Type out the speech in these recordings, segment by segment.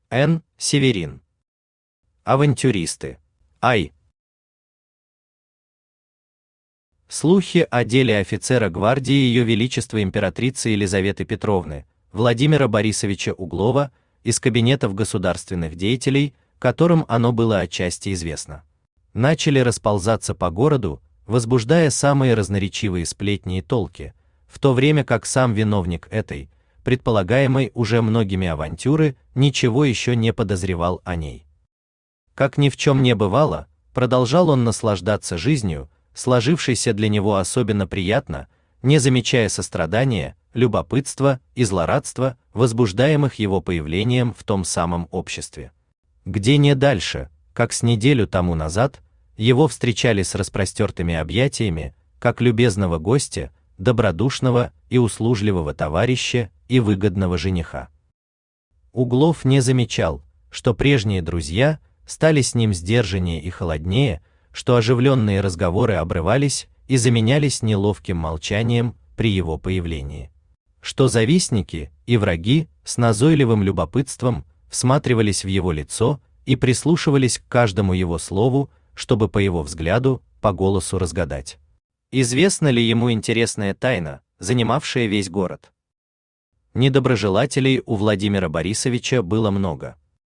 Н. Северин. Авантюристы. Ай. Слухи о деле офицера гвардии Ее Величества императрицы Елизаветы Петровны Владимира Борисовича Углова из кабинетов государственных деятелей, которым оно было отчасти известно, начали расползаться по городу, возбуждая самые разноречивые сплетни и толки, в то время как сам виновник этой, предполагаемой уже многими авантюры, ничего еще не подозревал о ней. Как ни в чем не бывало, продолжал он наслаждаться жизнью, сложившейся для него особенно приятно, не замечая сострадания, любопытства и злорадства, возбуждаемых его появлением в том самом обществе, где не дальше, как с неделю тому назад, его встречали с распростертыми объятиями, как любезного гостя, добродушного и услужливого товарища и выгодного жениха. Углов не замечал, что прежние друзья стали с ним сдержаннее и холоднее, что оживленные разговоры обрывались и заменялись неловким молчанием при его появлении, что завистники и враги с назойливым любопытством всматривались в его лицо и прислушивались к каждому его слову, чтобы по его взгляду, по голосу разгадать, известна ли ему интересная тайна, занимавшая весь город. Недоброжелателей у Владимира Борисовича было много.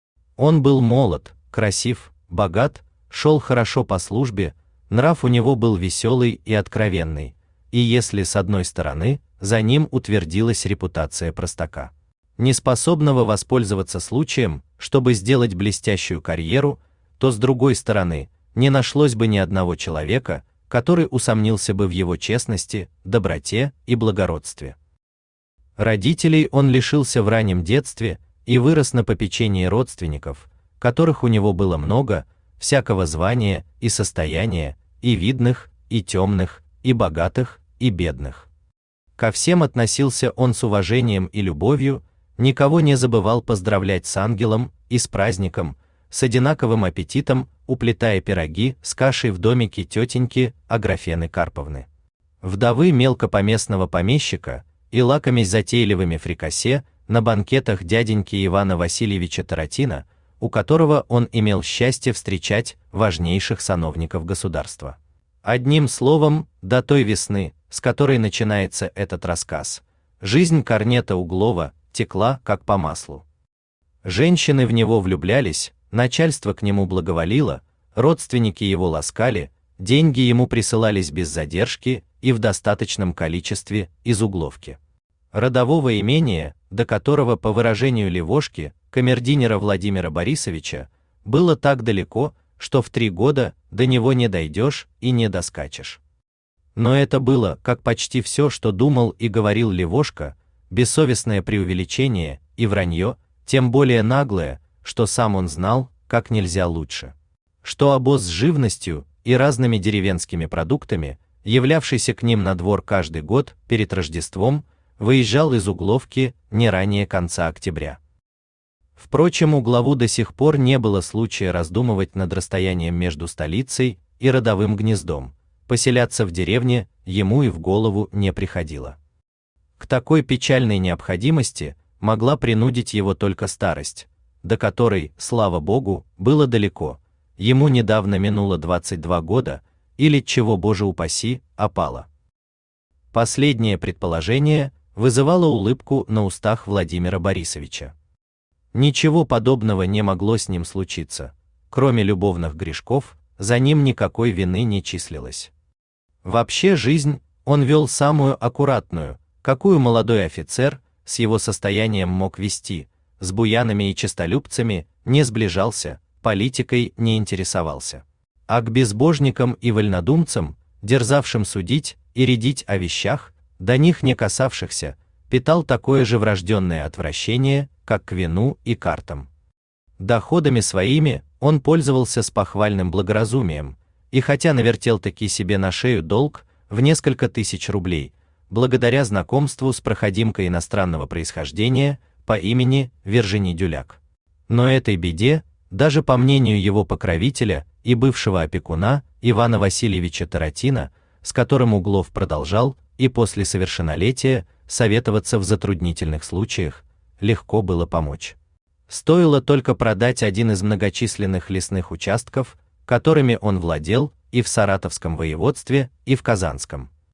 Он был молод, красив, богат, шел хорошо по службе, нрав у него был веселый и откровенный, и если с одной стороны за ним утвердилась репутация простака, неспособного воспользоваться случаем, чтобы сделать блестящую карьеру, то с другой стороны не нашлось бы ни одного человека, который усомнился бы в его честности, доброте и благородстве. Родителей он лишился в раннем детстве и вырос на попечении родственников, которых у него было много, всякого звания и состояния, и видных, и темных, и богатых, и бедных. Ко всем относился он с уважением и любовью, никого не забывал поздравлять с ангелом и с праздником, с одинаковым аппетитом, уплетая пироги с кашей в домике тетеньки Аграфены Карповны, вдовы мелкопоместного помещика, и лакомясь затейливыми фрикасе на банкетах дяденьки Ивана Васильевича Таратина, у которого он имел счастье встречать важнейших сановников государства. Одним словом, до той весны, с которой начинается этот рассказ, жизнь корнета Углова текла как по маслу. Женщины в него влюблялись, начальство к нему благоволило, родственники его ласкали, деньги ему присылались без задержки и в достаточном количестве из Угловки, родового имения, до которого, по выражению Левошки, камердинера Владимира Борисовича, было так далеко, что в 3 года до него не дойдешь и не доскачешь. Но это было, как почти все, что думал и говорил Левошка, бессовестное преувеличение и вранье, тем более наглое, что сам он знал, как нельзя лучше, что обоз с живностью и разными деревенскими продуктами, являвшийся к ним на двор каждый год перед Рождеством, выезжал из Угловки не ранее конца октября. Впрочем, Углову до сих пор не было случая раздумывать над расстоянием между столицей и родовым гнездом, поселяться в деревне ему и в голову не приходило. К такой печальной необходимости могла принудить его только старость, до которой, слава Богу, было далеко. Ему недавно минуло 22 года, или, чего Боже упаси, опало. Последнее предположение вызывало улыбку на устах Владимира Борисовича. Ничего подобного не могло с ним случиться, кроме любовных грешков, за ним никакой вины не числилось. Вообще жизнь он вел самую аккуратную, какую молодой офицер с его состоянием мог вести, с буянами и честолюбцами не сближался, политикой не интересовался. А к безбожникам и вольнодумцам, дерзавшим судить и рядить о вещах, до них не касавшихся, питал такое же врожденное отвращение, как к вину и картам. Доходами своими он пользовался с похвальным благоразумием, и хотя навертел-таки себе на шею долг в несколько тысяч рублей, благодаря знакомству с проходимкой иностранного происхождения по имени Вержини Дюляк. Но этой беде, даже по мнению его покровителя и бывшего опекуна Ивана Васильевича Таратина, с которым Углов продолжал и после совершеннолетия советоваться в затруднительных случаях, легко было помочь. Стоило только продать один из многочисленных лесных участков, которыми он владел и в Саратовском воеводстве, и в Казанском.